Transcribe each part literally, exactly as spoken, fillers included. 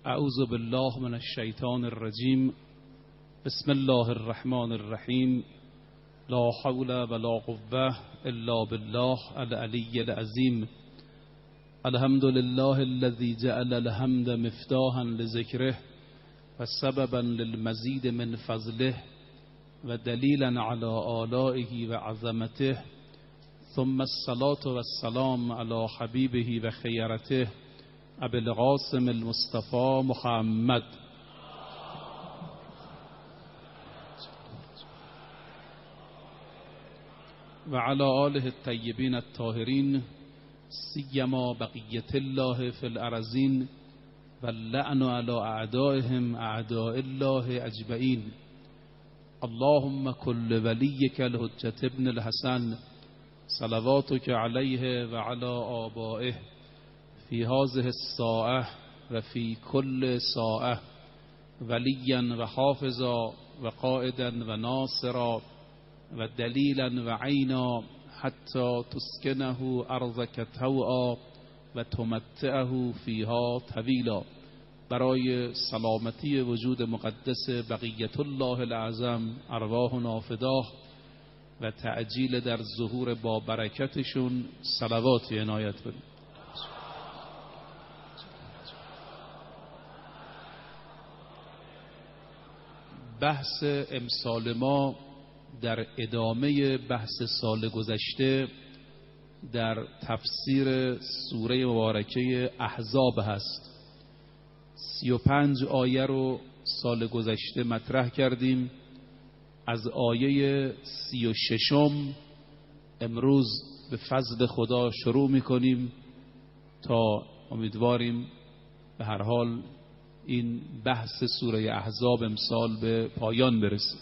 اعوذ بالله من الشیطان الرجیم. بسم الله الرحمن الرحیم. لا حول ولا قوة الا بالله العلی العظیم. الحمد لله الذي جعل الحمد مفتاحا لذکره و سببا للمزید من فضله و دلیلا علی آلائه و عظمته، ثم الصلاة والسلام على حبیبه و خیرته ابی القاسم المصطفى محمد و علی آله الطیبین الطاهرین، سیما بقیة الله فی الارضین و اللعن علی اعدائهم اعداء الله اجمعین. اللهم كل وليك الحجة ابن الحسن صلواتك عليه وعلى آبائه في هذه الساعة وفي كل ساعة وليا وحافظا وقائدا وناصرا ودليلا وعينا حتى تسكنه أرضك طوعا وتمتعه فيها طويلا. برای سلامتی وجود مقدس بقیت الله الاعظم ارواحنا فداه و تعجیل در ظهور با برکتشون صلوات عنایت کنید. بحث امسال ما در ادامه بحث سال گذشته در تفسیر سوره مبارکه احزاب هست. سی و پنج آیه رو سال گذشته مطرح کردیم. از آیه سی و ششم امروز به فضل خدا شروع میکنیم تا امیدواریم به هر حال این بحث سوره احزاب امسال به پایان برسه.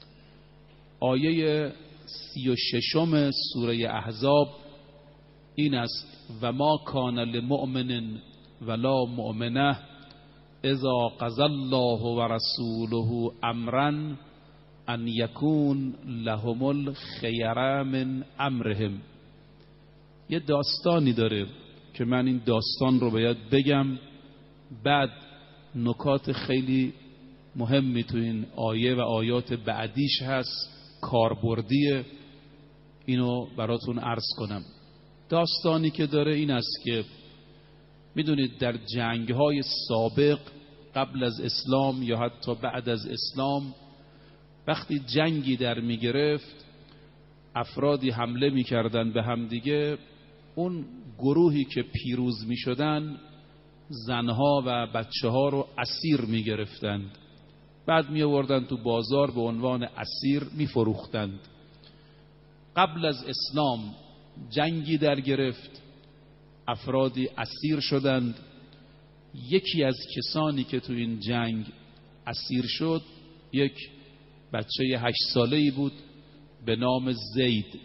آیه سی و ششم سوره احزاب این است: و ما کان لمؤمن ولا مؤمنه اذا قضى الله و رسوله امرا ان یکون لهم الخیره من امرهم. یه داستانی داره که من این داستان رو باید بگم، بعد نکات خیلی مهمی تو این آیه و آیات بعدیش هست، کاربردیه، اینو براتون عرض کنم. داستانی که داره این است که میدونید در جنگ‌های سابق قبل از اسلام یا حتی بعد از اسلام وقتی جنگی در میگرفت افرادی حمله میکردن به همدیگه، اون گروهی که پیروز میشدن زنها و بچه ها رو اسیر میگرفتند، بعد میآوردن تو بازار به عنوان اسیر میفروختند. قبل از اسلام جنگی در گرفت، افرادی اسیر شدند. یکی از کسانی که تو این جنگ اسیر شد یک بچه هشت ساله‌ای بود به نام زید،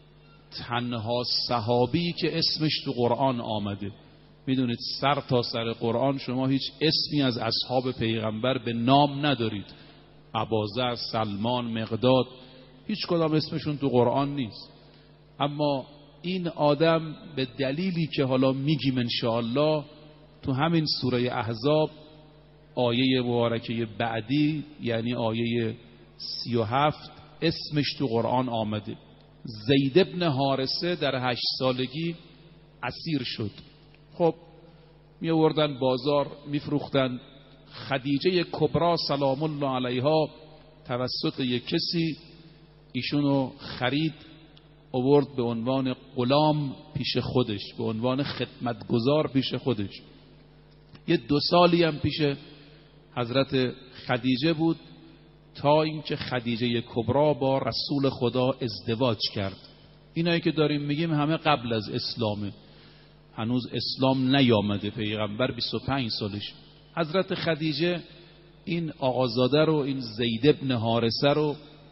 تنها صحابی که اسمش تو قرآن آمده. میدونید سر تا سر قرآن شما هیچ اسمی از اصحاب پیغمبر به نام ندارید. ابوذر، سلمان، مقداد، هیچ کدام اسمشون تو قرآن نیست. اما این آدم به دلیلی که حالا میگیم انشاءالله تو همین سوره احزاب آیه مبارکه بعدی یعنی آیه سی و هفت اسمش تو قرآن آمده. زید ابن حارثه در هشت سالگی اسیر شد. خب می آوردن بازار میفروختن. خدیجه کبرا سلام الله علیها توسط یک کسی ایشونو خرید، آورد به عنوان غلام پیش خودش، به عنوان خدمتگزار پیش خودش. یه دو سالی هم پیش حضرت خدیجه بود تا اینکه خدیجه کبرا با رسول خدا ازدواج کرد. اینایی که داریم میگیم همه قبل از اسلامه، هنوز اسلام نیامده، پیغمبر بیست و پنج سالش. حضرت خدیجه این آقازاده رو، این زید ابن حارثه رو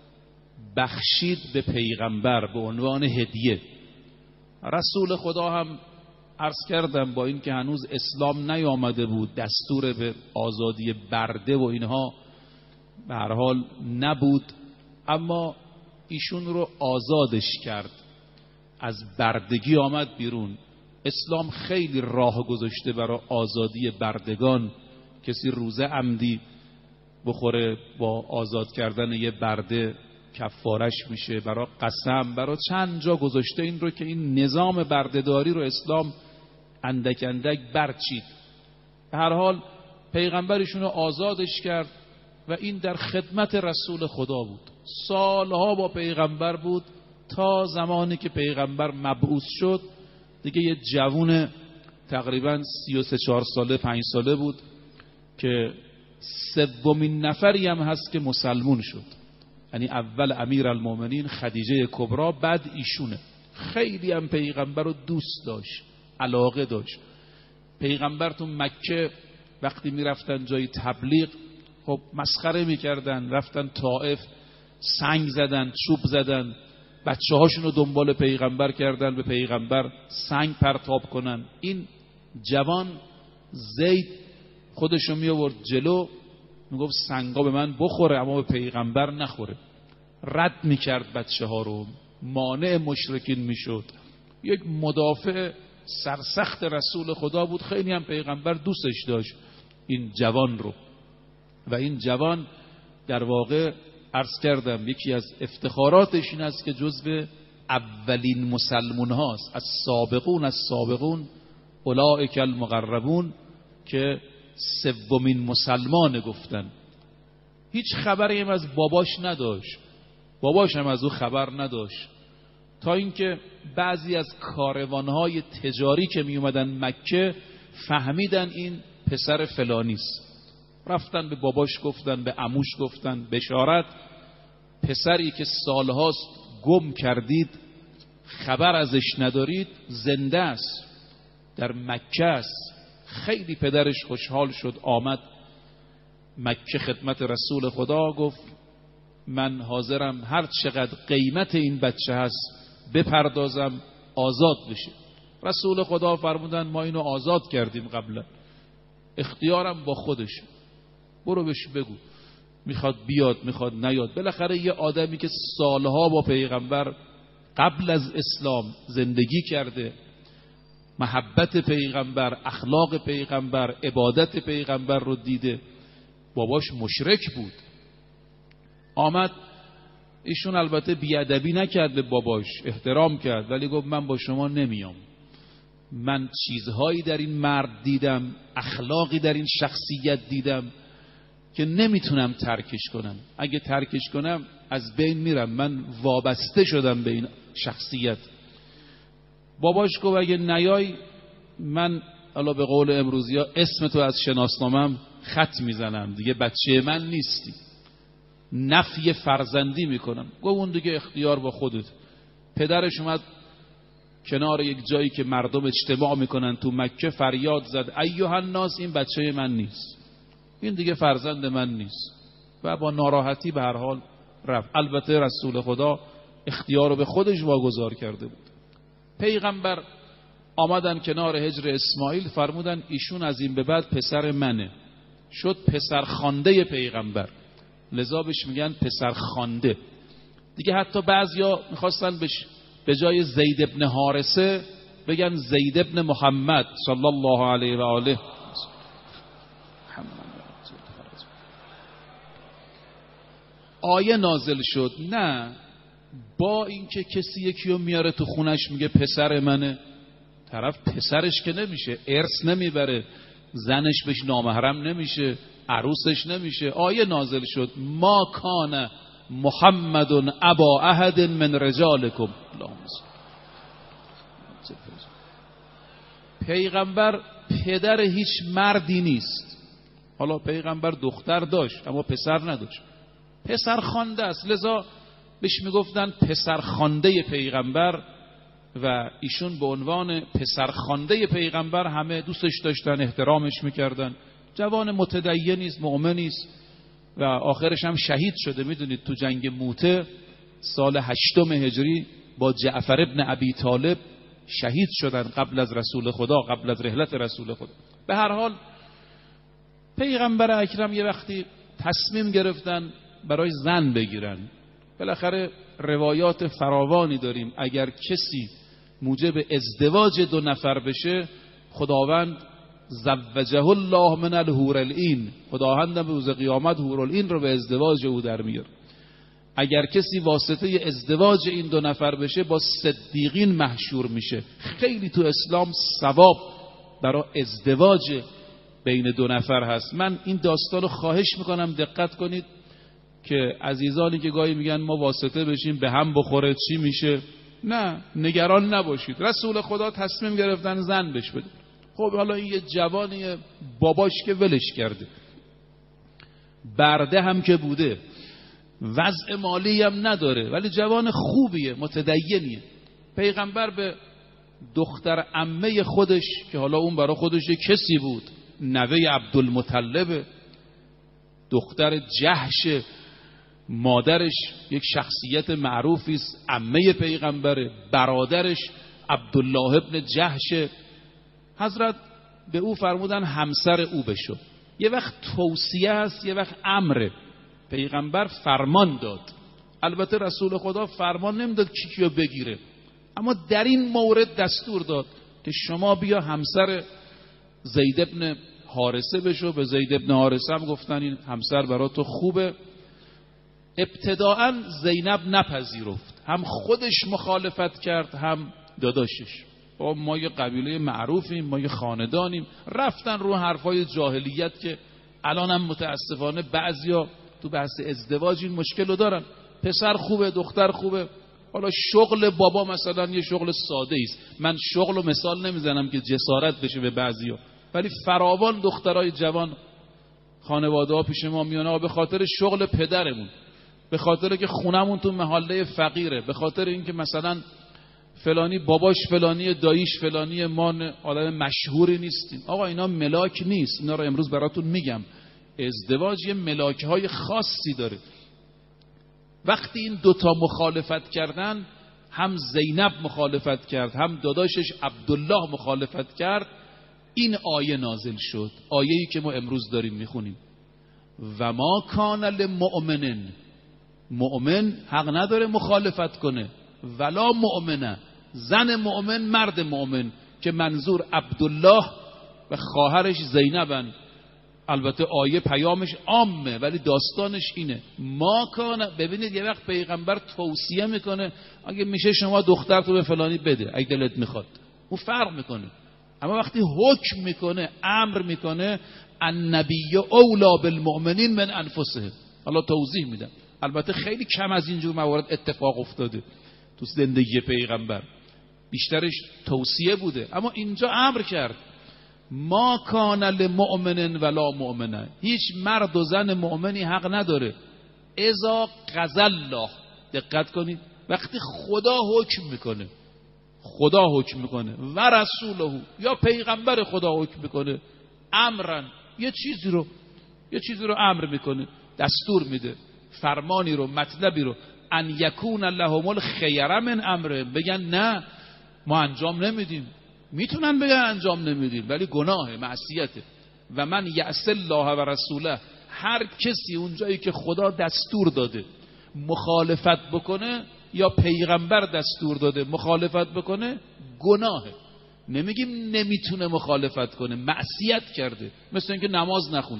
بخشید به پیغمبر به عنوان هدیه. رسول خدا هم عرض کردم با این که هنوز اسلام نیامده بود، دستور به آزادی برده و اینها به هر حال نبود، اما ایشون رو آزادش کرد، از بردگی آمد بیرون. اسلام خیلی راه گذاشته برای آزادی بردگان کسی روزه عمدی بخوره با آزاد کردن یه برده کفارش میشه، برای قسم، برای چند جا گذاشته این رو که این نظام بردهداری رو اسلام اندک اندک برچید. به هر حال پیغمبرشون رو آزادش کرد و این در خدمت رسول خدا بود. سالها با پیغمبر بود تا زمانی که پیغمبر مبعوث شد. دیگه یه جوون تقریبا سی و سه چهار ساله پنج ساله بود که سومین نفری هم هست که مسلمون شد. یعنی اول امیر المومنین خدیجه کبرا، بعد ایشونه. خیلی هم پیغمبر رو دوست داشت، علاقه داشت. پیغمبر تو مکه وقتی میرفتن جای تبلیغ خب مسخره میکردن، رفتن طائف سنگ زدن، چوب زدن، بچه هاشون رو دنبال پیغمبر کردن به پیغمبر سنگ پرتاب کنن. این جوان زید خودشو می آورد جلو، میگفت سنگا به من بخوره اما به پیغمبر نخوره. رد میکرد بچه ها رو، مانع مشرکین میشد. یک مدافع سرسخت رسول خدا بود. خیلی هم پیغمبر دوستش داشت این جوان رو. و این جوان در واقع عرض کردم یکی از افتخاراتش این است که جزو اولین مسلمون هاست. از سابقون از سابقون اولئک المقربون، که سومین مسلمان گفتن. هیچ خبری هم از باباش نداشت، باباش هم از او خبر نداشت، تا اینکه بعضی از کاروانهای تجاری که می اومدن مکه فهمیدن این پسر فلانیست. رفتن به باباش گفتن، به عموش گفتن بشارت پسری که سالهاست گم کردید، خبر ازش ندارید، زنده است، در مکه است. خیلی پدرش خوشحال شد، آمد مکه خدمت رسول خدا، گفت من حاضرم هر چقدر قیمت این بچه هست بپردازم آزاد بشه. رسول خدا فرمودن ما اینو آزاد کردیم قبلا، اختیارم با خودش، برو بهش بگو میخواد بیاد میخواد نیاد. بالاخره یه آدمی که سالها با پیغمبر قبل از اسلام زندگی کرده، محبت پیغمبر، اخلاق پیغمبر، عبادت پیغمبر رو دیده، باباش مشرک بود، آمد. ایشون البته بیادبی نکرد به باباش، احترام کرد، ولی گفت من با شما نمیام. من چیزهایی در این مرد دیدم، اخلاقی در این شخصیت دیدم که نمیتونم ترکش کنم. اگه ترکش کنم از بین میرم، من وابسته شدم به این شخصیت. باباش گفت اگه نیای من حالا به قول امروزی ها اسم تو از شناسنامم خط میزنم، دیگه بچه من نیستی، نفی فرزندی میکنم. گفت اون دیگه اختیار با خودت. پدرش اومد کنار یک جایی که مردم اجتماع میکنن تو مکه، فریاد زد ایها الناس این بچه من نیست، این دیگه فرزند من نیست. و با ناراحتی به هر حال رفت. البته رسول خدا اختیار رو به خودش واگذار کرده بود. پیغمبر آمدن کنار حجر اسماعیل، فرمودن ایشون از این به بعد پسر منه. شد پسر خوانده پیغمبر، لذا بهش میگن پسر خوانده. دیگه حتی بعضیا میخواستن بهش به جای زید ابن حارثه بگن زید ابن محمد صلی الله علیه و آله. آیه نازل شد، نه با اینکه کسی یکی رو میاره تو خونش میگه پسر منه، طرف پسرش که نمیشه، ارث نمیبره، زنش بهش نامحرم نمیشه، عروسش نمیشه. آیه نازل شد ما کان محمد ابا احد من رجالکم. پیغمبر پدر هیچ مردی نیست. حالا پیغمبر دختر داشت اما پسر نداشت، پسر خوانده است، لذا بهش میگفتن پسر خوانده پیغمبر. و ایشون به عنوان پسر خوانده پیغمبر همه دوستش داشتن، احترامش میکردن. جوان متدینی است، مؤمنی است و آخرش هم شهید شده. میدونید تو جنگ موته سال هشتم هجری با جعفر ابن ابی طالب شهید شدن قبل از رسول خدا، قبل از رحلت رسول خدا. به هر حال پیغمبر اکرم یه وقتی تصمیم گرفتن برای زن بگیرن. بالاخره روایات فراوانی داریم، اگر کسی موجب ازدواج دو نفر بشه خداوند زوجه الله من الحور العین، خداوند به روز قیامت حور العین رو به ازدواج او در میاره. اگر کسی واسطه ازدواج این دو نفر بشه با صدیقین محشور میشه. خیلی تو اسلام ثواب برای ازدواج بین دو نفر هست. من این داستان رو خواهش میکنم دقت کنید که عزیزانی که گاهی میگن ما واسطه بشیم به هم بخوره چی میشه، نه، نگران نباشید. رسول خدا تصمیم گرفتن زن بش بده. خب حالا این یه جوانی باباش که ولش کرده، برده هم که بوده، وضع مالی هم نداره، ولی جوان خوبیه، متدینیه. پیغمبر به دختر عمه خودش که حالا اون برای خودش یه کسی بود، نوه عبدالمطلب، دختر جحش، مادرش یک شخصیت معروفی است، عمه پیغمبره، برادرش عبدالله ابن جحش، حضرت به او فرمودن همسر او بشو. یه وقت توصیه است، یه وقت امره. پیغمبر فرمان داد، البته رسول خدا فرمان نمیداد کی کیو بگیره، اما در این مورد دستور داد که شما بیا همسر زید ابن حارثه بشو. به زید ابن حارثه هم گفتن این همسر برای تو خوبه. ابتداعا زینب نپذیرفت، هم خودش مخالفت کرد هم داداشش. با ما یه قبیله معروفیم، ما یه خاندانیم، رفتن رو حرفای جاهلیت که الان هم متاسفانه بعضیا تو بحث ازدواج این مشکل رو دارن. پسر خوبه، دختر خوبه، حالا شغل بابا مثلا یه شغل ساده است. من شغل رو مثال نمیزنم که جسارت بشه به بعضیا، ولی فراوان دخترای جوان خانواده ها پیش ما میان به خاطر شغل پدرمون، به خاطر که خونمون تو محله فقیره، به خاطر اینکه مثلا فلانی باباش فلانی، داییش فلانی، ما آدم مشهوری نیستیم. آقا اینا ملاک نیست، اینا رو امروز براتون میگم. ازدواج یه ملاک‌های خاصی داره. وقتی این دوتا مخالفت کردن، هم زینب مخالفت کرد هم داداشش عبدالله مخالفت کرد، این آیه نازل شد، آیه‌ای که ما امروز داریم میخونیم. و ما کان للمؤمن، مؤمن حق نداره مخالفت کنه، ولا مؤمنه، زن مؤمن، مرد مؤمن، که منظور عبدالله و خواهرش زینبن. البته آیه پیامش عامه ولی داستانش اینه. ما کان، ببینید یه وقت پیغمبر توصیه میکنه اگه میشه شما دختر تو به فلانی بده اگه دلت میخواد، اون فرق میکنه. اما وقتی حکم میکنه، امر میکنه، النبی اولا بالمؤمنین من انفسهم. حالا توضیح میدم، البته خیلی کم از اینجور موارد اتفاق افتاده تو زندگی پیغمبر، بیشترش توصیه بوده، اما اینجا امر کرد. ما کان لمؤمن ولا مؤمنه، هیچ مرد و زن مؤمنی حق نداره اذا قضى الله، دقت کنید، وقتی خدا حکم میکنه، خدا حکم میکنه و رسوله، یا پیغمبر خدا حکم میکنه، امرن، یه چیزی رو یه چیزی رو امر میکنه، دستور میده، فرمانی رو، مطلبی رو، ان یکون لهم الخیره من امره، بگن نه ما انجام نمیدیم. میتونن بگن انجام نمیدیم ولی گناهه، معصیته. و من یعص الله و رسوله، هر کسی اونجایی که خدا دستور داده مخالفت بکنه یا پیغمبر دستور داده مخالفت بکنه، گناهه. نمیگیم نمیتونه مخالفت کنه، معصیت کرده، مثل اینکه نماز نخونه.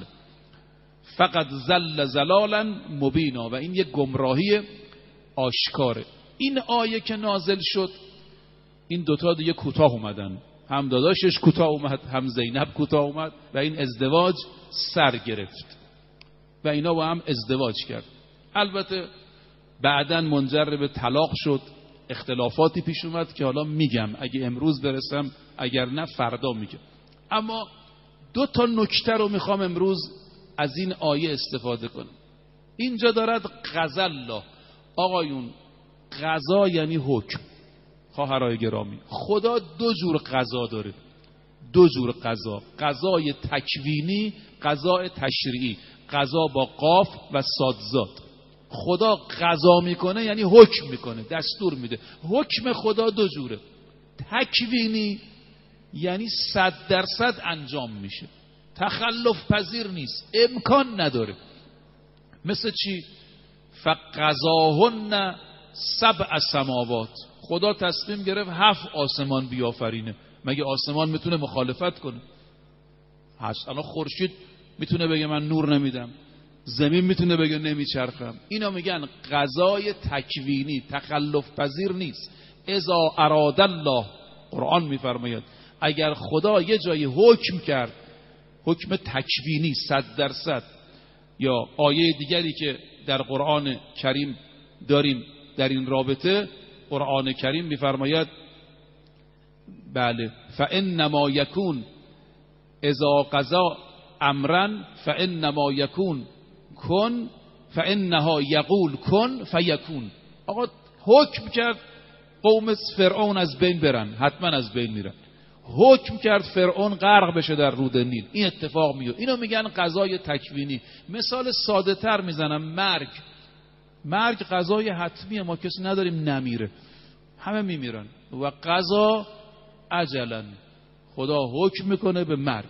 فقط زل زلالا مبینا، و این یک گمراهی آشکاره. این آیه که نازل شد، این دوتا دیگه کوتاه اومدن، هم داداشش کوتاه اومد هم زینب کوتاه اومد و این ازدواج سر گرفت و اینا با هم ازدواج کرد. البته بعدن منجر به طلاق شد، اختلافاتی پیش اومد که حالا میگم، اگه امروز برسم، اگر نه فردا میگم. اما دو تا نکته رو میخوام امروز از این آیه استفاده کنم. اینجا دارد قضا الله، آقایون قضا یعنی حکم. خواهرای گرامی، خدا دو جور قضا داره، دو جور قضا، قضای تکوینی، قضای تشریعی، قضا با قاف و صادزاد. خدا قضا میکنه یعنی حکم میکنه، دستور میده. حکم خدا دو جوره، تکوینی یعنی صد درصد انجام میشه، تخلف پذیر نیست، امکان نداره. مثل چی؟ فقضاهن سبع سماوات، خدا تصمیم گرفت هفت آسمان بیافرینه، مگه آسمان میتونه مخالفت کنه؟ هست. الان خورشید میتونه بگه من نور نمیدم، زمین میتونه بگه نمیچرخم. اینا میگن قضای تکوینی، تخلف پذیر نیست. اذا اراد الله، قرآن میفرماید اگر خدا یه جایی حکم کرد، حکم تکوینی صد درصد، یا آیه دیگری که در قرآن کریم داریم در این رابطه، قرآن کریم میفرماید بله فانما یکون اذا قضا امرا فانما یکون کن فانها یقول کن فیکون. آقا حکم کرد قوم فرعون از بین برن، حتما از بین میرن. حکم کرد فرعون غرق بشه در رود نیل، این اتفاق میفته. اینو میگن قضای تکوینی. مثال ساده تر میزنم، مرگ. مرگ قضای حتمیه، ما کسی نداریم نمیره، همه میمیرن. و قضا اجلا، خدا حکم میکنه به مرگ.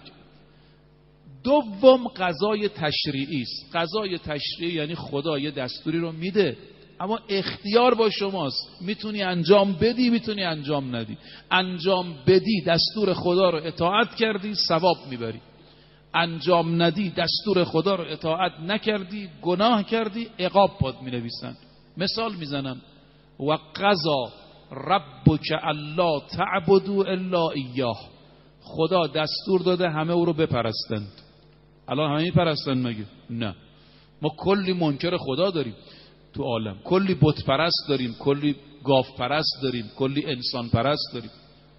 دوم قضای تشریعی است. قضای تشریعی یعنی خدا یه دستوری رو میده، اما اختیار با شماست، میتونی انجام بدی میتونی انجام ندی. انجام بدی دستور خدا رو اطاعت کردی ثواب میبری، انجام ندی دستور خدا رو اطاعت نکردی گناه کردی عقاب پات مینویسن. مثال میزنم و قضا ربک الا تعبدوا الا ایاه، خدا دستور داده همه او رو بپرستند. الان همه میپرستند مگه؟ نه. ما کلی منکر خدا داریم تو عالم، کلی بت پرست داریم، کلی گاو پرست داریم، کلی انسان پرست داریم.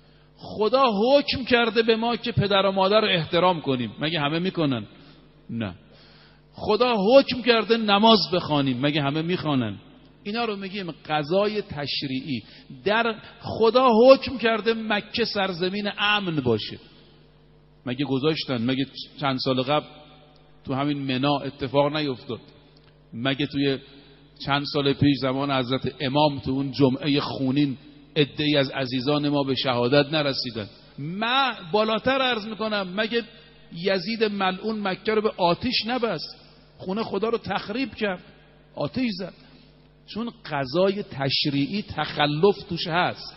خدا حکم کرده به ما که پدر و مادر رو احترام کنیم، مگه همه میکنن؟ نه. خدا حکم کرده نماز بخوانیم، مگه همه میخوانن؟ اینا رو میگیم قضای تشریعی. در خدا حکم کرده مکه سرزمین امن باشه، مگه گذاشتن؟ مگه چند سال قبل تو همین منا اتفاق نیفتاد؟ مگه توی چند سال پیش زمان حضرت امام تو اون جمعه خونین عده‌ای از عزیزان ما به شهادت نرسیدن؟ من بالاتر عرض میکنم، مگه یزید ملعون مکه رو به آتش نبست؟ خونه خدا رو تخریب کرد، آتش زد. چون قضای تشریعی تخلف توش هست.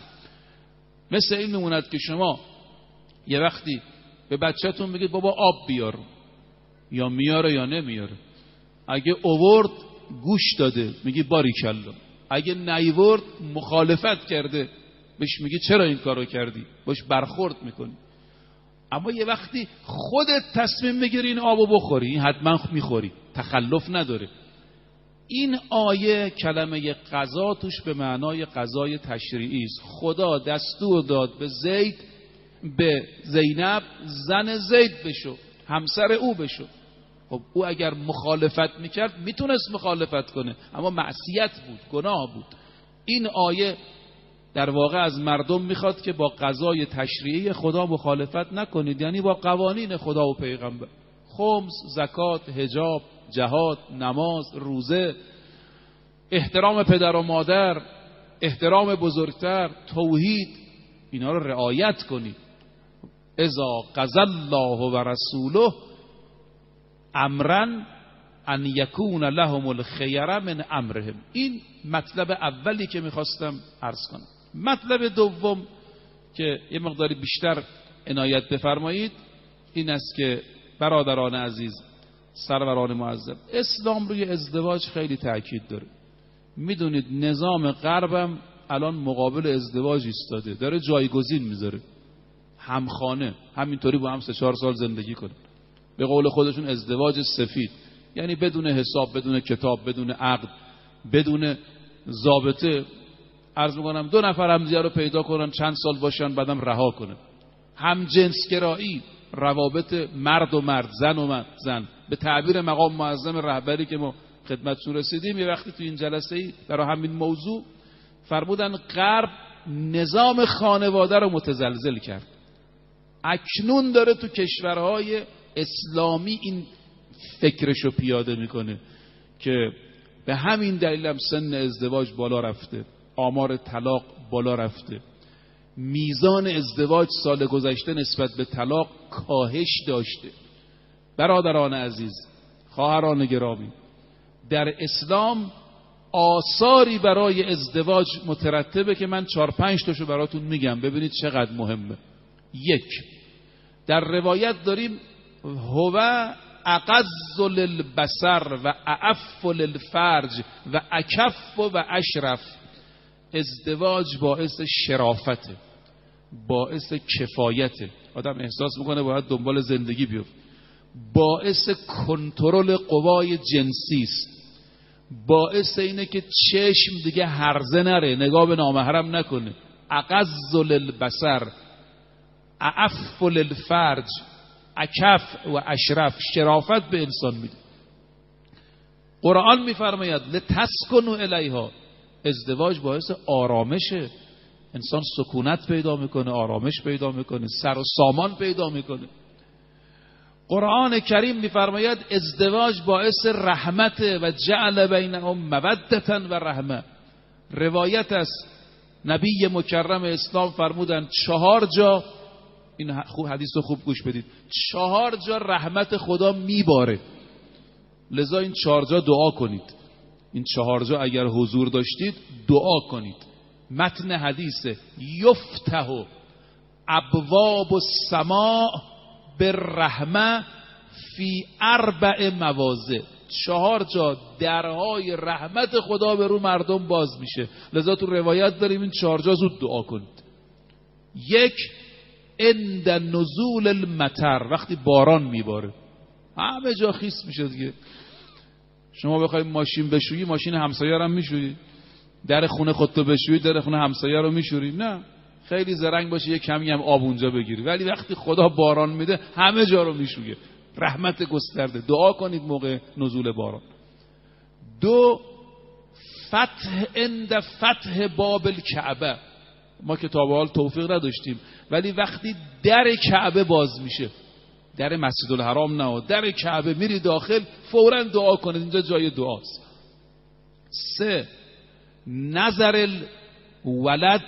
مثل این میموند که شما یه وقتی به بچه‌تون بگید بابا آب بیار، یا میاره یا نمیاره. اگه اوورد گوش داده میگی باریکلا، اگه نیورد مخالفت کرده بهش میگی چرا این کارو کردی، باش برخورد میکنی. اما یه وقتی خودت تصمیم بگیری این آبو بخوری، این حتما میخوری، تخلف نداره. این آیه کلمه قضا توش به معنای قضای تشریعی است. خدا دستور داد به زید، به زینب زن زید بشو، همسر او بشو. خب او اگر مخالفت میکرد میتونست مخالفت کنه، اما معصیت بود، گناه بود. این آیه در واقع از مردم میخواد که با قضای تشریعی خدا مخالفت نکنید، یعنی با قوانین خدا و پیغمبر. خمس، زکات، حجاب، جهاد، نماز، روزه، احترام پدر و مادر، احترام بزرگتر، توحید، اینا رو رعایت کنید. اذا قضى الله و رسوله امرا ان یکون لهم الخیره من امرهم. این مطلب اولی که میخواستم عرض کنم. مطلب دوم که یه مقداری بیشتر عنایت بفرمایید این است که برادران عزیز، سروران معظم، اسلام روی ازدواج خیلی تاکید داره. میدونید نظام غربم الان مقابل ازدواج ایستاده، داره جایگزین میذاره، همخانه، همینطوری با هم سه چهار سال زندگی کنه. به قول خودشون ازدواج سفید، یعنی بدون حساب، بدون کتاب، بدون عقد، بدون ضابطه. عرض میکنم دو نفر همدیگه رو پیدا کنن، چند سال باشن، بعدم رها کنن. هم جنسگرایی، روابط مرد و مرد، زن و مرد، زن، به تعبیر مقام معظم رهبری که ما خدمتشون رسیدیم یه وقتی تو این جلسه ای برای همین موضوع فرمودن غرب نظام خانواده رو متزلزل کرد. اکنون داره تو کشورهای اسلامی این فکرشو پیاده میکنه که به همین دلیل هم سن ازدواج بالا رفته، آمار طلاق بالا رفته، میزان ازدواج سال گذشته نسبت به طلاق کاهش داشته. برادران عزیز، خواهران گرامی، در اسلام آثاری برای ازدواج مترتبه که من چهار پنج تاشو براتون میگم، ببینید چقدر مهمه. یک، در روایت داریم هو اقض للبصر و اعف للفرج و اکف و اشرف. ازدواج باعث شرافته، باعث کفایته، آدم احساس میکنه باید دنبال زندگی بیفته، باعث کنترل قوای جنسی است، باعث اینه که چشم دیگه هرزه نره، نگاه به نامحرم نکنه. اقض للبصر اعف للفرج اکف و اشرف، شرافت به انسان میده. قرآن میفرماید لتسکنوا الیها، ازدواج باعث آرامشه، انسان سکونت پیدا میکنه، آرامش پیدا میکنه، سر و سامان پیدا میکنه. قرآن کریم میفرماید ازدواج باعث رحمت و جعل بینهم مودة و رحمه. روایت است نبی مکرم اسلام فرمودند چهار جا، این خوب حدیث رو خوب گوش بدید، چهار جا رحمت خدا میباره، لذا این چهار جا دعا کنید. این چهار جا اگر حضور داشتید دعا کنید. متن حدیث یفتح ابواب السماء بالرحمه فی اربع مواضع، چهار جا درهای رحمت خدا به رو مردم باز میشه، لذا تو روایت داریم این چهار جا زود دعا کنید. یک، عند نزول المطر، وقتی باران میباره همه جا خیس میشه دیگه. شما بخوای ماشین بشویی، ماشین همسایه رو هم میشویی، در خونه خودتو بشویی، در خونه همسایه رو میشوری؟ نه، خیلی زرنگ باشه یه کمی هم آب اونجا بگیری، ولی وقتی خدا باران میده همه جا رو میشویه، رحمت گسترده. دعا کنید موقع نزول باران. دو، فتح عند فتح باب الکعبه. ما که تا به حال توفیق نداشتیم، ولی وقتی در کعبه باز میشه، در مسجد الحرام نه، در کعبه میری داخل، فوراً دعا کنید، اینجا جای دعاست. سه، نظر الولد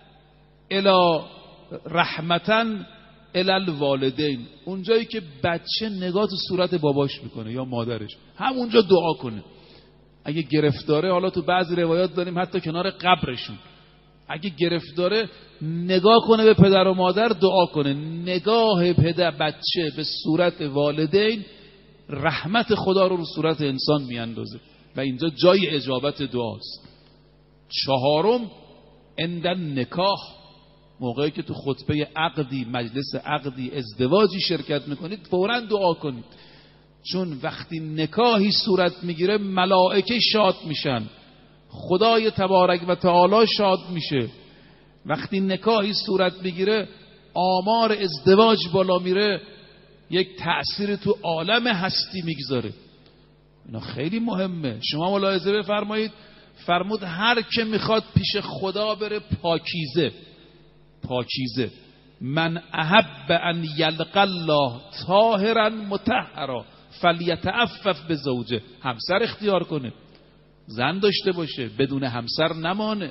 الی رحمتن الی الوالدین، اونجایی که بچه نگاه تو صورت باباش میکنه یا مادرش، همونجا دعا کنه. اگه گرفتاره، حالا تو بعضی روایات داریم حتی کنار قبرشون، اگه گرفتاره نگاه کنه به پدر و مادر، دعا کنه. نگاه پدر بچه به صورت والدین رحمت خدا رو رو صورت انسان میاندازه و اینجا جای اجابت دعاست. چهارم، عند نکاح، موقعی که تو خطبه عقدی، مجلس عقدی، ازدواجی شرکت میکنید، فوراً دعا کنید، چون وقتی نکاحی صورت میگیره ملائکه شاد میشن، خدای تبارک و تعالی شاد میشه. وقتی نکاحی صورت میگیره آمار ازدواج بالا میره، یک تأثیر تو عالم هستی میگذاره. اینا خیلی مهمه. شما ملاحظه بفرمایید، فرمود هر که میخواد پیش خدا بره پاکیزه، پاکیزه، من احب ان یلقى الله طاهرا مطهرا فلیتعفف بزوجه، همسر اختیار کنه، زن داشته باشه، بدون همسر نمانه.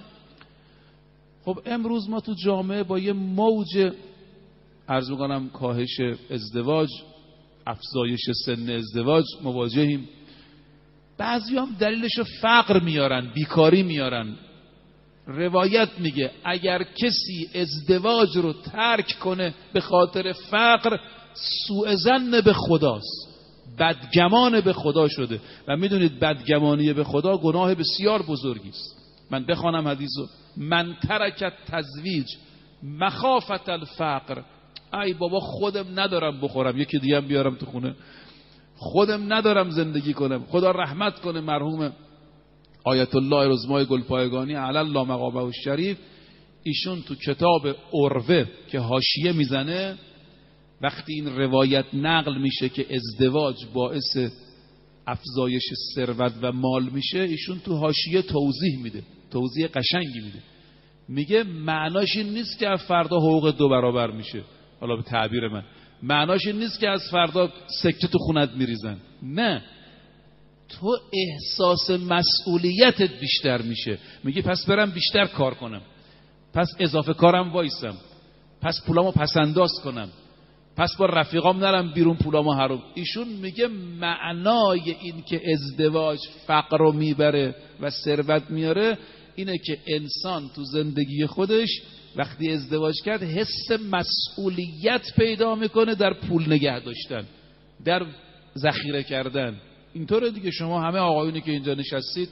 خب امروز ما تو جامعه با یه موج، عرض میکنم، کاهش ازدواج، افزایش سن ازدواج مواجهیم. بعضی هم دلیلشو فقر میارن، بیکاری میارن. روایت میگه اگر کسی ازدواج رو ترک کنه به خاطر فقر، سوء ظن به خداست، بدگمان به خدا شده. و میدونید بدگمانی به خدا گناه بسیار بزرگی است. من بخوانم حدیثو، من ترک تزویج مخافت الفقر، ای بابا خودم ندارم بخورم، یکی دیگه هم بیارم تو خونه، خودم ندارم زندگی کنم. خدا رحمت کنه مرحوم آیت الله رزمای گلپایگانی علی الله مقامه الشریف، ایشون تو کتاب عروه که حاشیه میزنه، وقتی این روایت نقل میشه که ازدواج باعث افزایش ثروت و مال میشه، ایشون تو حاشیه توضیح میده، توضیح قشنگی میده. میگه معناش این نیست که از فردا حقوق دو برابر میشه، حالا به تعبیر من معناش این نیست که از فردا سکه تو خونت میریزن، نه، تو احساس مسئولیتت بیشتر میشه. میگه پس برم بیشتر کار کنم، پس اضافه کارم وایسم، پس پولامو پسنداز کنم، پس با رفیقام نرم بیرون پولامو حروم. ایشون میگه معنای این که ازدواج فقر رو میبره و ثروت میاره اینه که انسان تو زندگی خودش وقتی ازدواج کرد حس مسئولیت پیدا میکنه در پول نگه داشتن. در ذخیره کردن. اینطوره دیگه. شما همه آقایونی که اینجا نشستید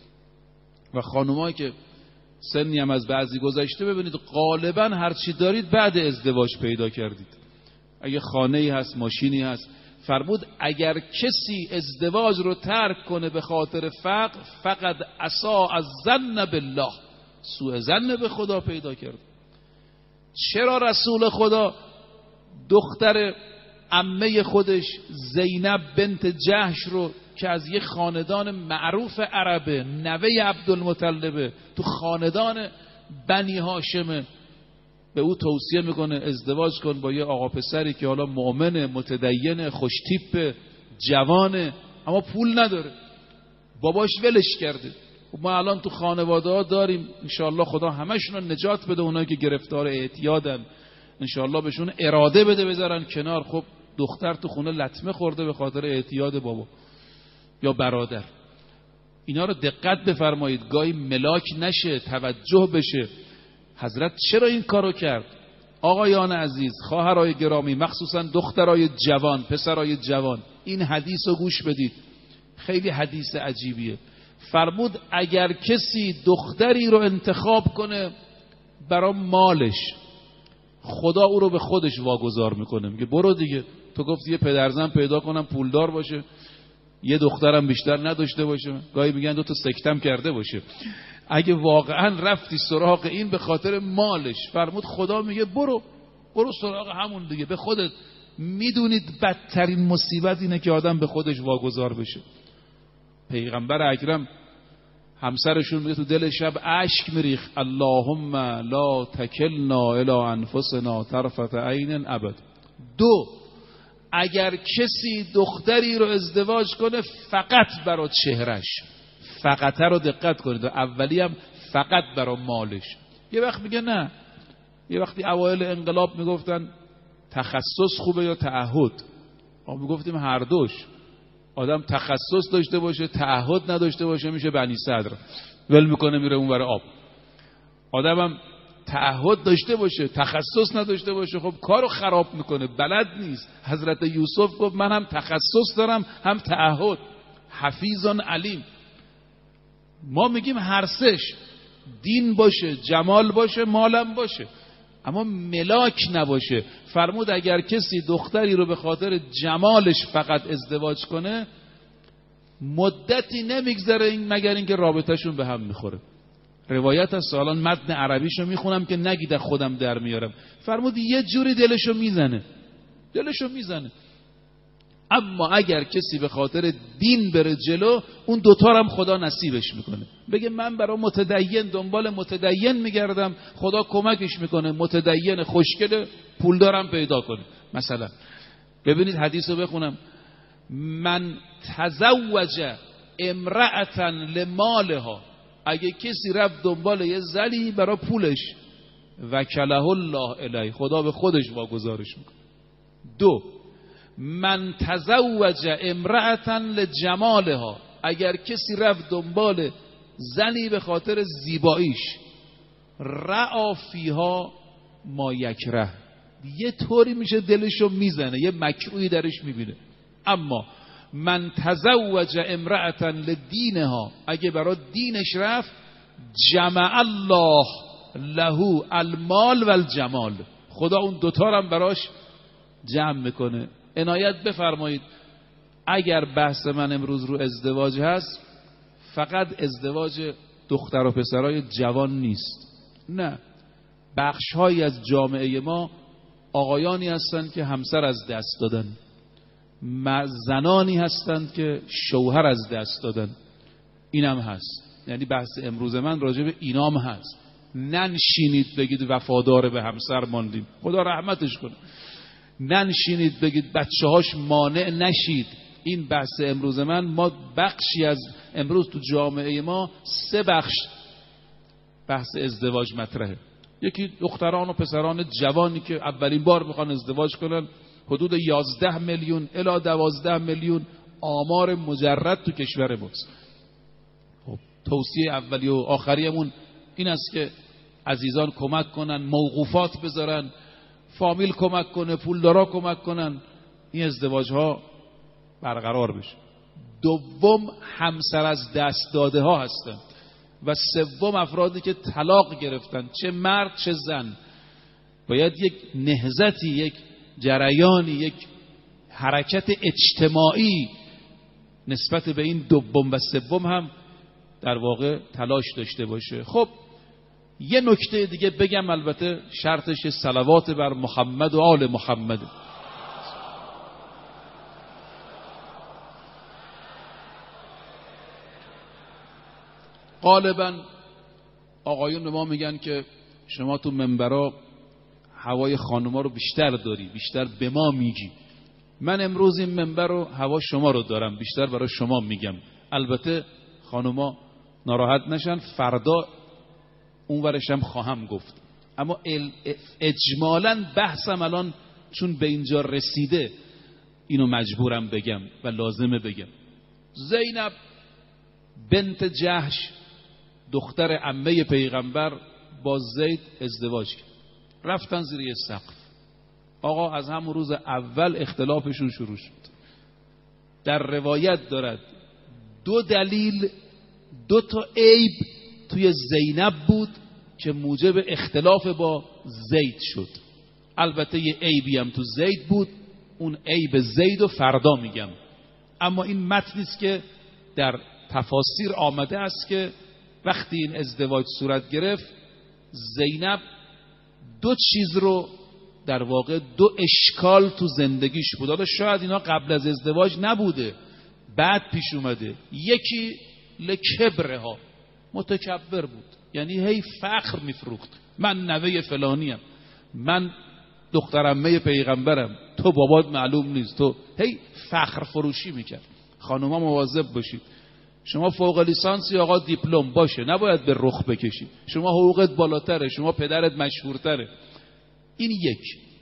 و خانومایی که سنی هم از بعضی گذشته، ببینید غالبا هر چی دارید بعد ازدواج پیدا کردید. اگه خانه‌ای هست، ماشینی هست. فرمود اگر کسی ازدواج رو ترک کنه به خاطر فقر، فقط اساء الظن بالله، سوء ظن به خدا پیدا کرد. چرا رسول خدا دختر عمه خودش زینب بنت جحش رو که از یک خاندان معروف عربه، نوه عبدالمطلبه، تو خاندان بنی هاشمه، به او توصیه میکنه ازدواج کن با یه آقا پسری که حالا مؤمنه، متدین، خوشتیپ، جوانه، اما پول نداره، باباش ولش کرده. ما الان تو خانواده ها داریم، انشاءالله خدا همشون رو نجات بده، اونایی که گرفتار اعتیادن انشاءالله بهشون اراده بده بذارن کنار. خب دختر تو خونه لطمه خورده به خاطر اعتیاد بابا یا برادر. اینا رو دقت بفرمایید، گاهی ملاک نشه، توجه بشه. حضرت چرا این کارو کرد؟ آقایان عزیز، خواهرای گرامی، مخصوصا دخترای جوان، پسرای جوان، این حدیث رو گوش بدید، خیلی حدیث عجیبیه. فرمود اگر کسی دختری رو انتخاب کنه برای مالش، خدا او رو به خودش واگذار میکنه. میگه برو دیگه، تو گفتی یه پدرزن پیدا کنم پولدار باشه، یه دخترم بیشتر نداشته باشه، گاهی میگن دو تا سکتم کرده باشه. اگه واقعا رفتی سراغ این به خاطر مالش، فرمود خدا میگه برو برو سراغ همون دیگه، به خودت. میدونید بدترین مصیبت اینه که آدم به خودش واگذار بشه. پیغمبر اکرم همسرشون میگه تو دل شب اشک میریخ، اللهم لا تکلنا الی انفسنا طرفة عین ابد. دو، اگر کسی دختری رو ازدواج کنه فقط برای چهرش، فقط رو دقت کنید، اولی هم فقط برای مالش. یه وقت میگه نه، یه وقتی اوایل انقلاب میگفتن تخصص خوبه یا تعهد، ما میگفتیم هر دوش. آدم تخصص داشته باشه، تعهد نداشته باشه میشه بنی صدر، ول میکنه میره اون ور آب. آدمم تعهد داشته باشه، تخصص نداشته باشه، خب کارو خراب میکنه، بلد نیست. حضرت یوسف گفت من هم تخصص دارم هم تعهد، حفیظان علیم. ما میگیم هر سش، دین باشه، جمال باشه، مالم باشه، اما ملاک نباشه. فرمود اگر کسی دختری رو به خاطر جمالش فقط ازدواج کنه، مدتی نمیگذره این مگر اینکه رابطهشون به هم میخوره. روایت از سالان متن عربیشو میخونم که نگید خودم در میارم. فرمود یه جوری دلشو میزنه، دلشو میزنه. اما اگر کسی به خاطر دین بره جلو، اون دوتا هم خدا نصیبش میکنه. بگه من برای متدین دنبال متدین میگردم، خدا کمکش میکنه، متدین خوشگل پولدارم پیدا کنه. مثلا ببینید حدیث رو بخونم، من تزوج امرأة لمالها، اگه کسی رفت دنبال یه زنی برای پولش، وکله الله الیه، خدا به خودش واگذارش میکنه. دو، من تزوج امرأة لجمالها، اگر کسی رفت دنبال زنی به خاطر زیباییش، رعا فیها ما یکره، یه طوری میشه دلشو میزنه، یه مکروهی درش میبینه. اما من تزوج امرأة لدینها، اگه برای دینش رفت، جمع الله له المال و الجمال، خدا اون دوتا هم براش جمع میکنه. عنایت بفرمایید، اگر بحث من امروز رو ازدواج هست، فقط ازدواج دختر و پسرای جوان نیست، نه، بخشهایی از جامعه ما آقایانی هستند که همسر از دست دادن، زنانی هستند که شوهر از دست دادن، اینم هست. یعنی بحث امروز من راجع به اینام هست. ننشینید بگید وفادار به همسر ماندیم، خدا رحمتش کنه. ننشینید بگید بچه هاش مانع نشید. این بحث امروز من. ما بخشی از امروز تو جامعه ما سه بخش بحث ازدواج مطرحه. یکی دختران و پسران جوانی که اولین بار میخوان ازدواج کنن، حدود یازده میلیون الی دوازده میلیون آمار مجرد تو کشور ماست. خب توصیه اولی و آخریمون این است که عزیزان کمک کنن، موقوفات بذارن، فامیل کمک کنه، پولدارا کمک کنن، این ازدواج ها برقرار بشه. دوم همسر از دست داده ها هستن و سوم افرادی که طلاق گرفتن، چه مرد چه زن. باید یک نهضتی، یک جریانی، یک حرکت اجتماعی نسبت به این دوم و سوم هم در واقع تلاش داشته باشه. خب یه نکته دیگه بگم، البته شرطش صلوات بر محمد و آل محمد. غالبا آقایون به ما میگن که شما تو منبرها هوای خانوما رو بیشتر داری، بیشتر به ما میگی. من امروز این منبر رو هوا شما رو دارم، بیشتر برای شما میگم. البته خانوما ناراحت نشن، فردا اونورش هم خواهم گفت، اما اجمالاً بحثم الان چون به اینجا رسیده اینو مجبورم بگم و لازمه بگم. زینب بنت جحش دختر عمه پیغمبر با زید ازدواج کرد، رفتن زیر یه سقف. آقا از همون روز اول اختلافشون شروع شد. در روایت دارد دو دلیل، دو تا عیب توی زینب بود که موجب اختلاف با زید شد. البته یه عیبی هم تو زید بود، اون عیب زید رو فردا میگم. اما این متنی است که در تفاسیر آمده است که وقتی این ازدواج صورت گرفت، زینب دو چیز رو در واقع دو اشکال تو زندگیش بود. حالا شاید اینا قبل از ازدواج نبوده، بعد پیش اومده. یکی لکبرها، متکبر بود، یعنی هی فخر میفروخت. من نوه فلانیم، من دختر عمه پیغمبرم، تو بابات معلوم نیست. تو هی فخر فروشی میکرد. خانوما مواظب باشید، شما فوق لیسانس یا آقا دیپلم باشه، نباید به رخ بکشید. شما حقوقت بالاتره، شما پدرت مشهورتره. این یک.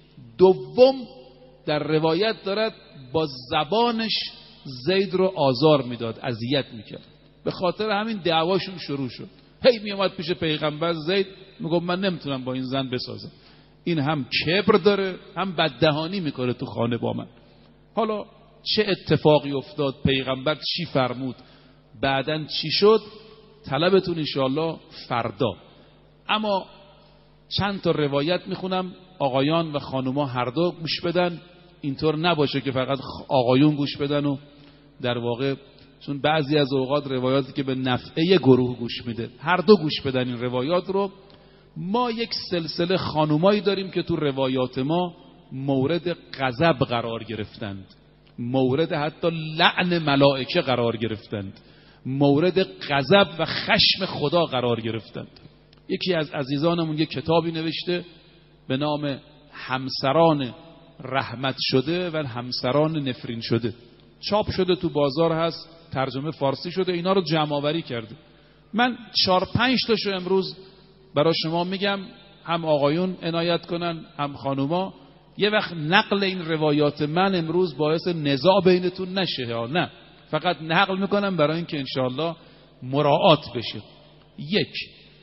دوم، در روایت دارد با زبانش زید رو آزار میداد، اذیت میکرد. به خاطر همین دعواشون شروع شد. هی میومد پیش پیغمبر، زید میگفت من نمیتونم با این زن بسازم، این هم کبر داره هم بددهانی میکنه تو خانه با من. حالا چه اتفاقی افتاد، پیغمبر چی فرمود، بعدن چی شد، طلبتون انشاءالله فردا. اما چند تا روایت میخونم، آقایان و خانوما هر دو گوش بدن. اینطور نباشه که فقط آقایون گوش بدن و در واقع، چون بعضی از اوقات روایاتی که به نفعه گروه گوش میده، هر دو گوش بدن این روایات رو. ما یک سلسله خانومایی داریم که تو روایات ما مورد غضب قرار گرفتند، مورد حتی لعن ملائکه قرار گرفتند، مورد غضب و خشم خدا قرار گرفتند. یکی از عزیزانمون یک کتابی نوشته به نام همسران رحمت شده و همسران نفرین شده، چاپ شده، تو بازار هست، ترجمه فارسی شده، اینا رو جمع آوری کرده. من چهار پنج تاشو امروز برای شما میگم، هم آقایون عنایت کنن هم خانوما. یه وقت نقل این روایات من امروز باعث نزاع بینتون نشه ها، نه، فقط نقل میکنم برای اینکه انشاءالله مراعات بشه. یک،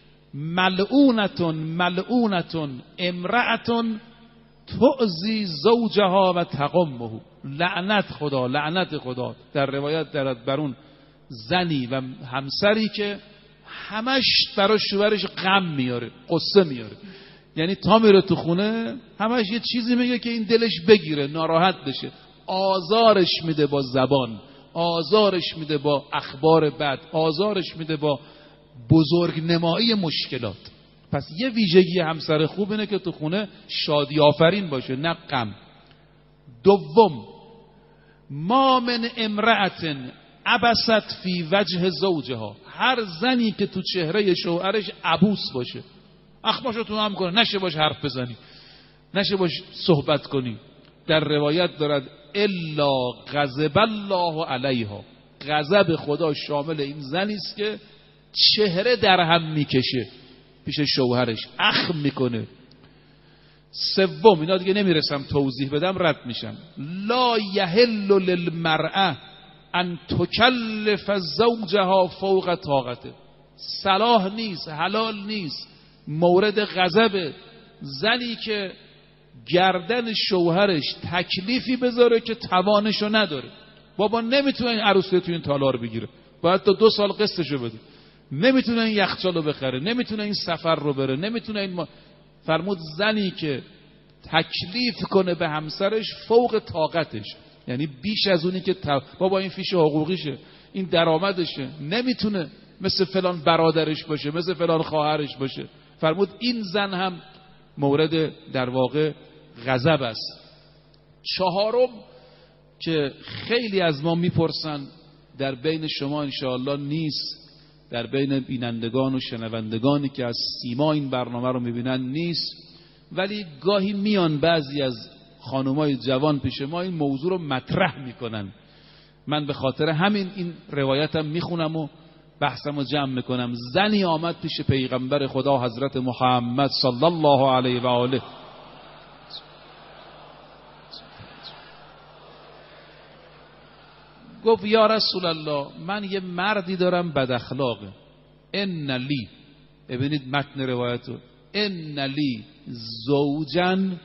ملعونتون ملعونتون امرأتون تؤذی زوجها و تقمه. لعنت خدا، لعنت خدا در روایت دارد بر اون زنی و همسری که همش برای شوهرش غم میاره، قصه میاره. یعنی تا میره تو خونه همش یه چیزی میگه که این دلش بگیره، ناراحت بشه، آزارش میده با زبان، آزارش میده با اخبار بد، آزارش میده با بزرگ نمایی مشکلات. پس یه ویژگی همسر خوب اینه که تو خونه شادی آفرین باشه، نه غم. دوم، ما من امرأت عبست فی وجه زوجها، هر زنی که تو چهره شوهرش عبوس باشه، اخماشو تو هم کنه، نشه باش حرف بزنی، نشه باش صحبت کنی. در روایت دارد الا غضب الله علیها، غضب خدا شامل این زنی است که چهره در هم میکشه پیش شوهرش، اخم میکنه. سوم، اینا دیگه نمیرسم توضیح بدم، رد میشم. لا یحل للمرأة ان تکلف زوجها فوق طاقته، صلاح نیست، حلال نیست، مورد غضب زنی که گردن شوهرش تکلیفی بذاره که توانشو نداره. بابا نمیتونه این عروسه تو این تالار بگیره، باید تا دو سال قسطشو بده، نمیتونه این یخچالو بخره، نمیتونه این سفر رو بره، نمیتونه این ما... فرمود زنی که تکلیف کنه به همسرش فوق طاقتش، یعنی بیش از اونی که تا... بابا این فیش حقوقیشه، این درآمدشه، نمیتونه مثل فلان برادرش باشه، مثل فلان خواهرش باشه. فرمود این زن هم مورد در واقع غضب است. چهارم که خیلی از ما میپرسن، در بین شما انشاءالله نیست، در بین بینندگان و شنوندگانی که از سیما این برنامه رو میبینن نیست، ولی گاهی میان بعضی از خانمای جوان پیش ما این موضوع رو مطرح میکنن. من به خاطر همین این روایتم میخونم و بحثم رو جمع میکنم. زنی آمد پیش پیغمبر خدا حضرت محمد صلی الله علیه و آله، گفت یا رسول الله من یه مردی دارم بد اخلاقه، ان لی، ببینید متن روایتو، ان لی زوجن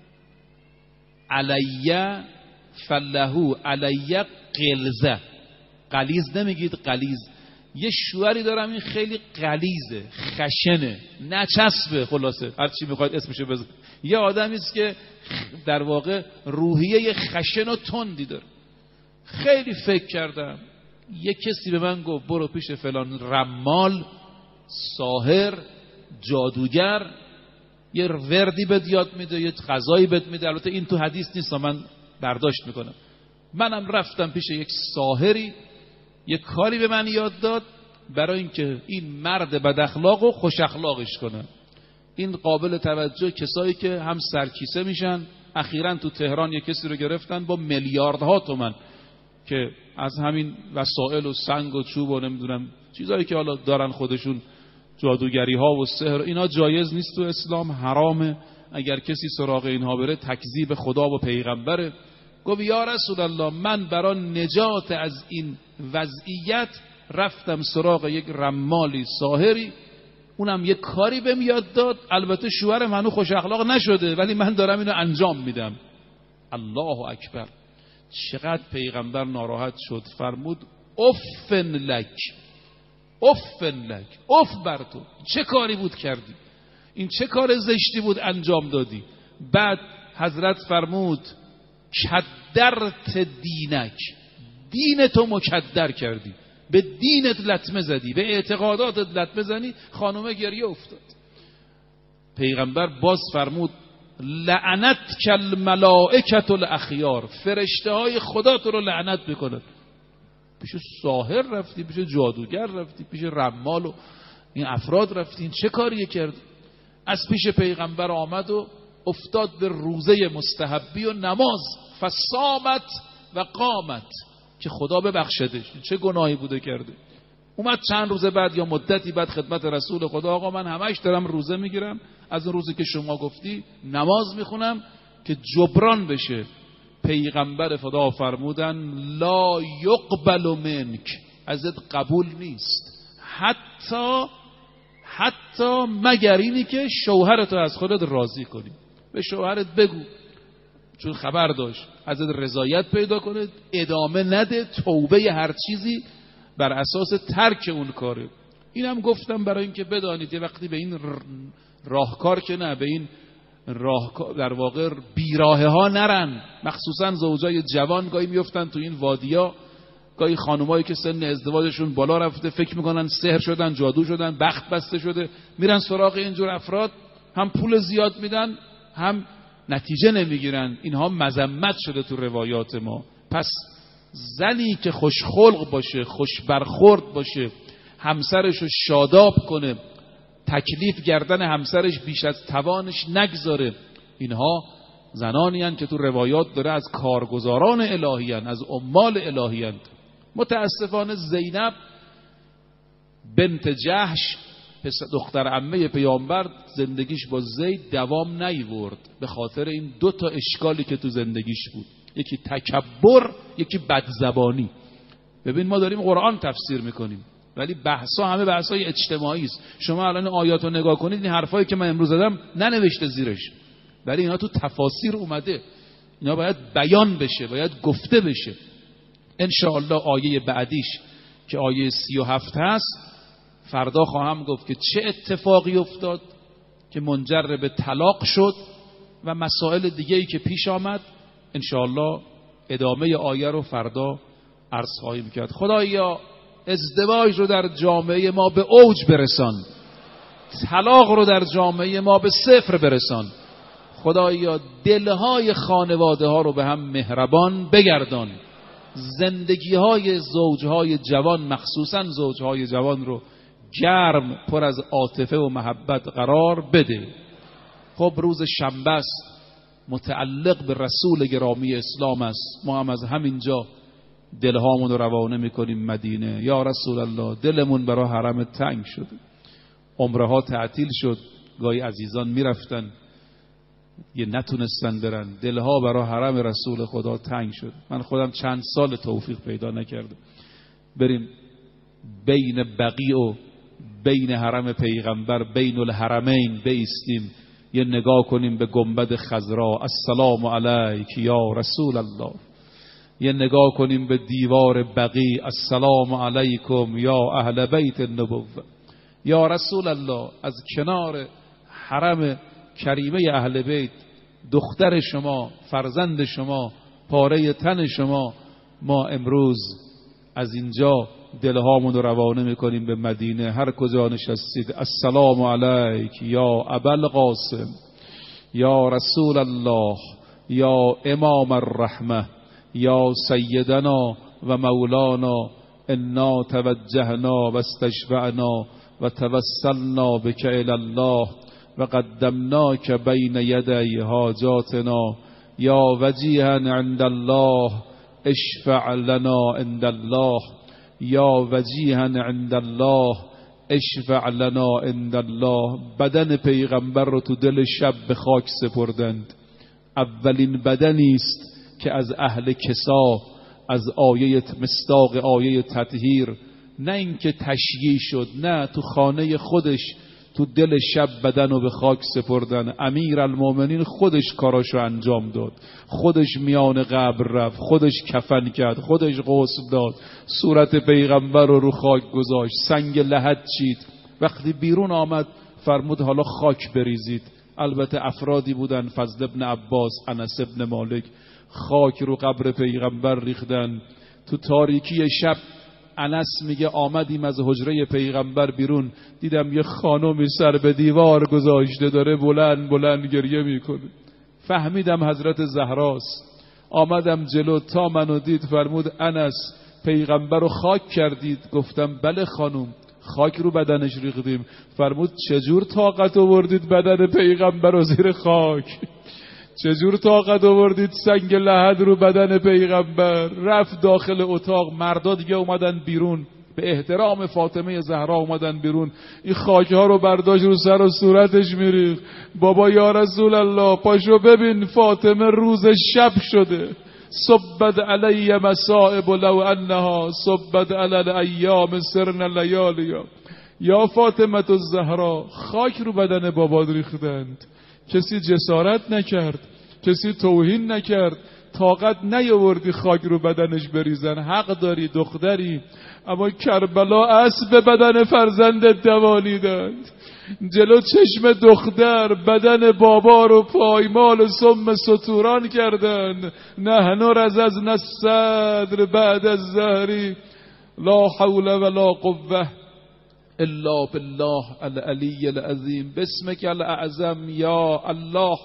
علی فله علی قلزه، قلیز نمیگید قلیز، یه شوهری دارم این خیلی قلیزه، خشنه، نچسبه، خلاصه هر چی میخواید اسمشو بذارید، یه آدمی است که در واقع روحیه خشن و تندی داره. خیلی فکر کردم، یه کسی به من گفت برو پیش فلان رمال، ساحر، جادوگر، یه وردی بهت یاد میده، یه غذایی بهت میده. البته این تو حدیث نیست، من برداشت میکنم. منم رفتم پیش یک ساحری، یه کاری به من یاد داد برای اینکه این مرد بد اخلاق و خوش اخلاقش کنه. این قابل توجه کسایی که هم سرکیسه میشن. اخیراً تو تهران یه کسی رو گرفتن با میلیاردها تومان که از همین وسایل و سنگ و چوب و نمیدونم چیزایی که حالا دارن خودشون، جادوگری ها و سحر، اینا جایز نیست تو اسلام، حرامه. اگر کسی سراغ اینها بره تکذیب خدا و پیغمبره. گفت یا رسول الله من برای نجات از این وضعیت رفتم سراغ یک رمالی، ساحری، اونم یک کاری بهم یاد داد. البته شوهر منو خوش اخلاق نشده ولی من دارم اینو انجام میدم. الله اکبر. چقدر پیغمبر ناراحت شد، فرمود افن لک، افن لک، اف بر تو، چه کاری بود کردی، این چه کار زشتی بود انجام دادی. بعد حضرت فرمود کدرت دینک، دین تو مکدر کردی، به دینت لطمه زدی، به اعتقاداتت لطمه زنی. خانومه گریه افتاد. پیغمبر باز فرمود لعنت کل ملائکت الاخیار، فرشته های خدا تو رو لعنت بکنن. پیش ساحر رفتی، پیش جادوگر رفتی، پیش رمال و این افراد رفتی، چه کاریه کرد؟ از پیش پیغمبر آمد و افتاد به روزه مستحبی و نماز، فصامت و قامت، که خدا ببخشدش، چه گناهی بوده کرده. اومد چند روز بعد یا مدتی بعد خدمت رسول خدا، آقا من همش دارم روزه میگیرم، از اون روزی که شما گفتی نماز میخونم که جبران بشه. پیغمبر خدا فرمودن لا یقبل منک، ازت قبول نیست، حتی حتی مگر اینی که شوهرتو از خودت راضی کنی. به شوهرت بگو، چون خبر داشت، ازت رضایت پیدا کنه، ادامه نده توبه هر چیزی بر اساس ترک اون کاره. اینم گفتم برای اینکه بدانید یه وقتی به این راهکار که نه، به این راهکار در واقع بیراهه ها نرن. مخصوصا زوجای جوان گاهی میفتن تو این وادیا، گاهی خانمایی که سن ازدواجشون بالا رفته فکر میکنن سحر شدن، جادو شدن، بخت بسته شده، میرن سراغ اینجور افراد، هم پول زیاد میدن هم نتیجه نمیگیرن. اینها مذمت شده تو روایات ما. پس زنی که خوش خلق باشه، خوش برخورد باشه، همسرش رو شاداب کنه، تکلیف گردن همسرش بیش از توانش نگذاره، اینها زنانی هستند که تو روایات داره از کارگزاران الهی هستند، از عمال الهی هستند. متاسفانه زینب بنت جحش دختر عمه پیامبر زندگیش با زید دوام نیورد به خاطر این دو تا اشکالی که تو زندگیش بود، یکی تکبر، یکی بدزبانی. ببین ما داریم قرآن تفسیر میکنیم ولی بحثا همه بحثای اجتماعی است. شما الان آیاتو نگاه کنید، این حرفایی که من امروز زدم ننوشته زیرش، ولی اینا تو تفاسیر اومده، اینا باید بیان بشه، باید گفته بشه. ان شاء الله آیه بعدیش که آیه سی و هفت هست فردا خواهم گفت که چه اتفاقی افتاد که منجر به طلاق شد و مسائل دیگه‌ای که پیش آمد. ان شاء الله ادامه آیه رو فردا عرض خواهیم کرد. خدایا ازدواج رو در جامعه ما به اوج برسان، طلاق رو در جامعه ما به صفر برسان. خدایا دلهای خانواده ها رو به هم مهربان بگردان، زندگی های زوجهای جوان مخصوصا زوجهای جوان رو گرم پر از عاطفه و محبت قرار بده. خب روز شنبه است، متعلق به رسول گرامی اسلام است. ما هم از همینجا دلهامون رو روانه میکنیم مدینه. یا رسول الله، دلمون برای حرم تنگ شد، عمره ها تعطیل شد، گاهی عزیزان میرفتن یه نتونستن برن، دلها برای حرم رسول خدا تنگ شد. من خودم چند سال توفیق پیدا نکردم بریم بین بقیع و بین حرم پیغمبر، بین الحرمین بایستیم یه نگاه کنیم به گنبد خضرا، السلام علیک یا رسول الله، یه نگاه کنیم به دیوار بقیع، السلام علیکم یا اهل بیت النبوه. یا رسول الله، از کنار حرم کریمه اهل بیت، دختر شما، فرزند شما، پاره تن شما، ما امروز از اینجا دلهامون رو روانه میکنیم به مدینه. هر کجا نشستید السلام علیک یا ابوالقاسم یا رسول الله یا امام الرحمه یا سیدنا و مولانا، انا توجهنا و استشفعنا و توسلنا بک الی الله و قدمناک بین یدی حاجاتنا یا وجیها عند الله اشفع لنا عند الله یا وجیها عند الله اشفع لنا عند الله. بدن پیغمبر رو تو دل شب به خاک سپردند. اولین بدنی است که از اهل کسا از آیه مصداق آیه تطهیر، نه اینکه تشییع شد، نه، تو خانه خودش تو دل شب بدن رو به خاک سپردن. امیر المومنین خودش کاراشو انجام داد، خودش میان قبر رفت، خودش کفن کرد، خودش غسل داد، صورت پیغمبر رو رو خاک گذاشت، سنگ لحد چید. وقتی بیرون آمد فرمود حالا خاک بریزید. البته افرادی بودن، فضل ابن عباس، انس ابن مالک، خاک رو قبر پیغمبر ریختن. تو تاریکی شب انس میگه آمدیم از حجره پیغمبر بیرون، دیدم یه خانومی سر به دیوار گذاشته داره بلند بلند گریه میکنه. فهمیدم حضرت زهراست. آمدم جلو، تا منو دید فرمود انس پیغمبر رو خاک کردید؟ گفتم بله خانوم، خاک رو بدنش ریختیم. فرمود چجور طاقت آوردید بدن پیغمبر رو زیر خاک؟ چجور طاقت آوردید سنگ لحد رو بدن پیغمبر؟ رفت داخل اتاق، مردا دیگه اومدن بیرون، به احترام فاطمه زهرا اومدن بیرون. این خاک ها رو برداشت رو سر و صورتش میریخت. بابا یا رسول الله پاشو ببین فاطمه روز شب شده. صبت علی مصائب لو انها صبت علی الایام سرن لیالیا. یا فاطمه الزهرا، خاک رو بدن بابا ریختند، کسی جسارت نکرد، کسی توهین نکرد، طاقت نیاوردی خاک رو بدنش بریزن. حق داری دختری، اما کربلا اسب بدن فرزندت دوانیدند. جلو چشم دختر بدن بابا رو پایمال سم ستوران کردن. نحن رززنا الصدر بعد الزهری لا حول ولا قوه الا بالله العلی العظیم بسمک الاعظم یا الله.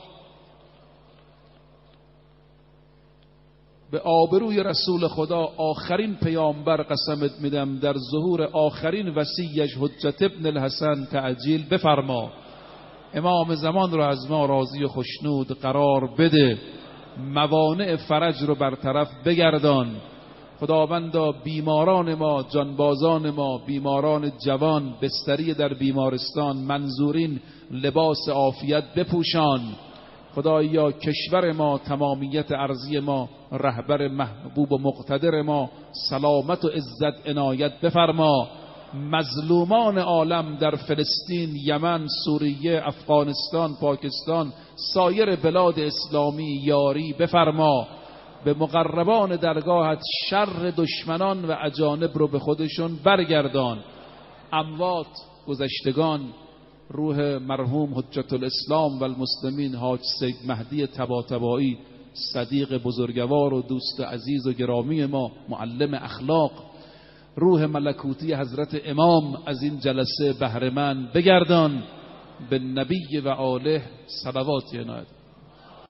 به آبروی رسول خدا آخرین پیامبر قسمت میدم در ظهور آخرین وصیش حجت ابن الحسن تعجیل بفرما. امام زمان رو از ما راضی و خشنود قرار بده، موانع فرج رو برطرف بگردان. خداوندا بیماران ما، جانبازان ما، بیماران جوان بستری در بیمارستان، منظورین لباس عافیت بپوشان. خدایا کشور ما، تمامیت ارضی ما، رهبر محبوب و مقتدر ما سلامت و عزت عنایت بفرما. مظلومان عالم در فلسطین، یمن، سوریه، افغانستان، پاکستان، سایر بلاد اسلامی یاری بفرما. به مقربان درگاهت شر دشمنان و اجانب رو به خودشون برگردان. اموات گذشتگان، روح مرحوم حجت الاسلام و المسلمین حاج سید مهدی طباطبایی، صدیق بزرگوار و دوست عزیز و گرامی ما، معلم اخلاق، روح ملکوتی حضرت امام از این جلسه بهره مند بگردان. به نبی و آله صلوات عنایت.